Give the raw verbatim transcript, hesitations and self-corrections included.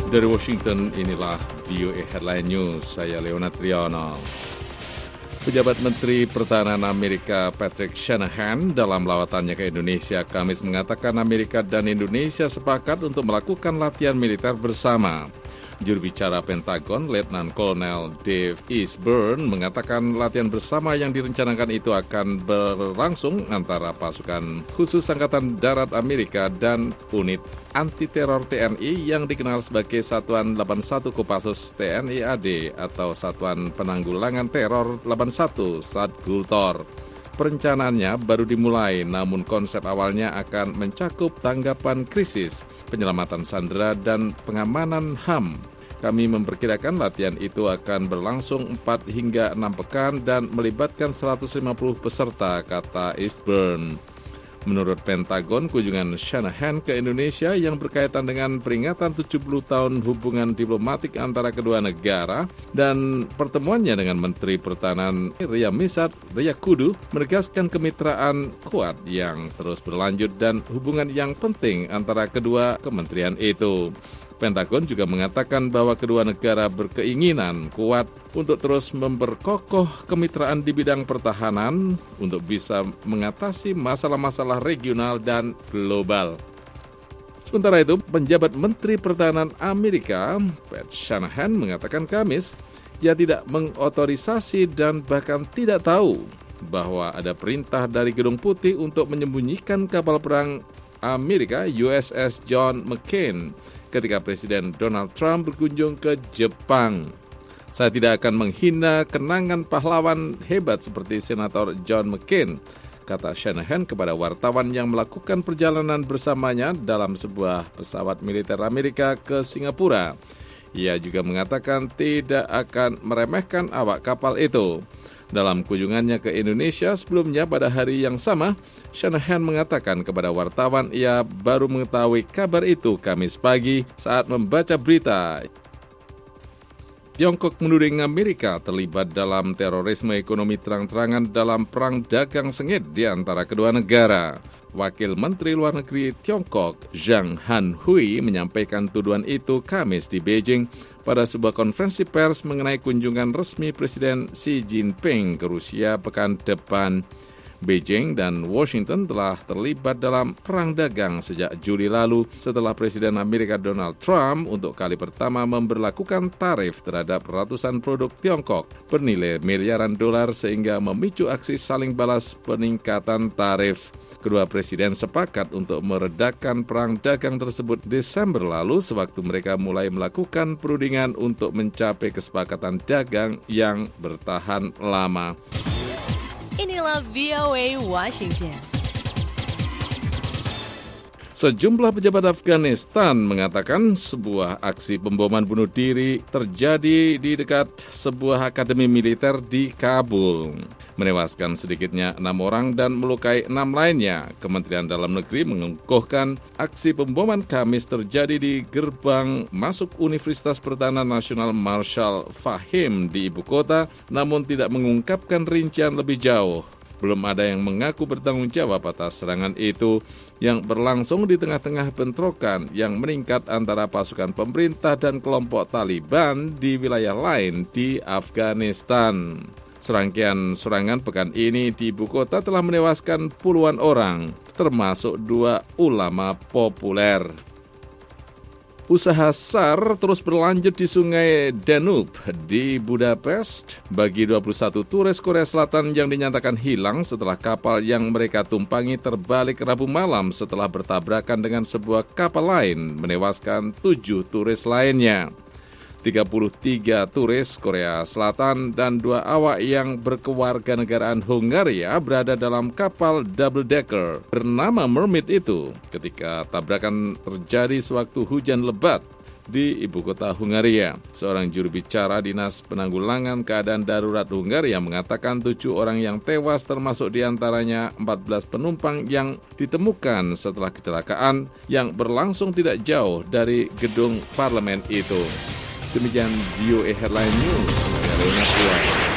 Dari Washington, inilah V O A Headline News. Saya Leonard Triono. Pejabat Menteri Pertahanan Amerika Patrick Shanahan dalam lawatannya ke Indonesia Kamis mengatakan Amerika dan Indonesia sepakat untuk melakukan latihan militer bersama. Juru bicara Pentagon, Letnan Kolonel Dave Eastburn, mengatakan latihan bersama yang direncanakan itu akan berlangsung antara pasukan khusus Angkatan Darat Amerika dan unit anti-teror T N I yang dikenal sebagai Satuan delapan puluh satu Kopassus T N I A D atau Satuan Penanggulangan Teror delapan puluh satu Satgultor. Perencanaannya baru dimulai, namun konsep awalnya akan mencakup tanggapan krisis, penyelamatan sandera, dan pengamanan H A M. Kami memperkirakan latihan itu akan berlangsung empat hingga enam pekan dan melibatkan seratus lima puluh peserta, kata Eastburn. Menurut Pentagon, kunjungan Shanahan ke Indonesia yang berkaitan dengan peringatan tujuh puluh tahun hubungan diplomatik antara kedua negara dan pertemuannya dengan Menteri Pertahanan Ria Mizar Triakudu menegaskan kemitraan kuat yang terus berlanjut dan hubungan yang penting antara kedua kementerian itu. Pentagon juga mengatakan bahwa kedua negara berkeinginan kuat untuk terus memperkokoh kemitraan di bidang pertahanan untuk bisa mengatasi masalah-masalah regional dan global. Sementara itu, penjabat Menteri Pertahanan Amerika, Pat Shanahan, mengatakan Kamis, ia tidak mengotorisasi dan bahkan tidak tahu bahwa ada perintah dari Gedung Putih untuk menyembunyikan kapal perang Amerika U S S John McCain ketika Presiden Donald Trump berkunjung ke Jepang. Saya tidak akan menghina kenangan pahlawan hebat seperti Senator John McCain, kata Shanahan kepada wartawan yang melakukan perjalanan bersamanya dalam sebuah pesawat militer Amerika ke Singapura. Ia juga mengatakan tidak akan meremehkan awak kapal itu. Dalam kunjungannya ke Indonesia sebelumnya pada hari yang sama, Shanahan mengatakan kepada wartawan ia baru mengetahui kabar itu Kamis pagi saat membaca berita. Tiongkok menuding Amerika terlibat dalam terorisme ekonomi terang-terangan dalam perang dagang sengit di antara kedua negara. Wakil Menteri Luar Negeri Tiongkok, Zhang Hanhui, menyampaikan tuduhan itu Kamis di Beijing pada sebuah konferensi pers mengenai kunjungan resmi Presiden Xi Jinping ke Rusia pekan depan. Beijing dan Washington telah terlibat dalam perang dagang sejak Juli lalu setelah Presiden Amerika Donald Trump untuk kali pertama memberlakukan tarif terhadap ratusan produk Tiongkok bernilai miliaran dolar sehingga memicu aksi saling balas peningkatan tarif. Kedua presiden sepakat untuk meredakan perang dagang tersebut Desember lalu sewaktu mereka mulai melakukan perundingan untuk mencapai kesepakatan dagang yang bertahan lama. Inilah V O A Washington. Sejumlah pejabat Afghanistan mengatakan sebuah aksi pemboman bunuh diri terjadi di dekat sebuah akademi militer di Kabul, menewaskan sedikitnya enam orang dan melukai enam lainnya. Kementerian Dalam Negeri mengukuhkan aksi pemboman Kamis terjadi di gerbang masuk Universitas Pertahanan Nasional Marshal Fahim di ibu kota, namun tidak mengungkapkan rincian lebih jauh. Belum ada yang mengaku bertanggung jawab atas serangan itu yang berlangsung di tengah-tengah bentrokan yang meningkat antara pasukan pemerintah dan kelompok Taliban di wilayah lain di Afghanistan. Serangkaian serangan pekan ini di ibu kota telah menewaskan puluhan orang, termasuk dua ulama populer. Usaha SAR terus berlanjut di Sungai Danube di Budapest bagi dua puluh satu turis Korea Selatan yang dinyatakan hilang setelah kapal yang mereka tumpangi terbalik Rabu malam setelah bertabrakan dengan sebuah kapal lain, menewaskan tujuh turis lainnya. tiga puluh tiga turis Korea Selatan dan dua awak yang berkewarganegaraan Hungaria berada dalam kapal double decker bernama Mermaid itu ketika tabrakan terjadi sewaktu hujan lebat di ibu kota Hungaria. Seorang juru bicara Dinas Penanggulangan Keadaan Darurat Hungaria mengatakan tujuh orang yang tewas termasuk diantaranya empat belas penumpang yang ditemukan setelah kecelakaan yang berlangsung tidak jauh dari gedung parlemen itu. Demikian V O A Headline News. Saya Leonard Triono.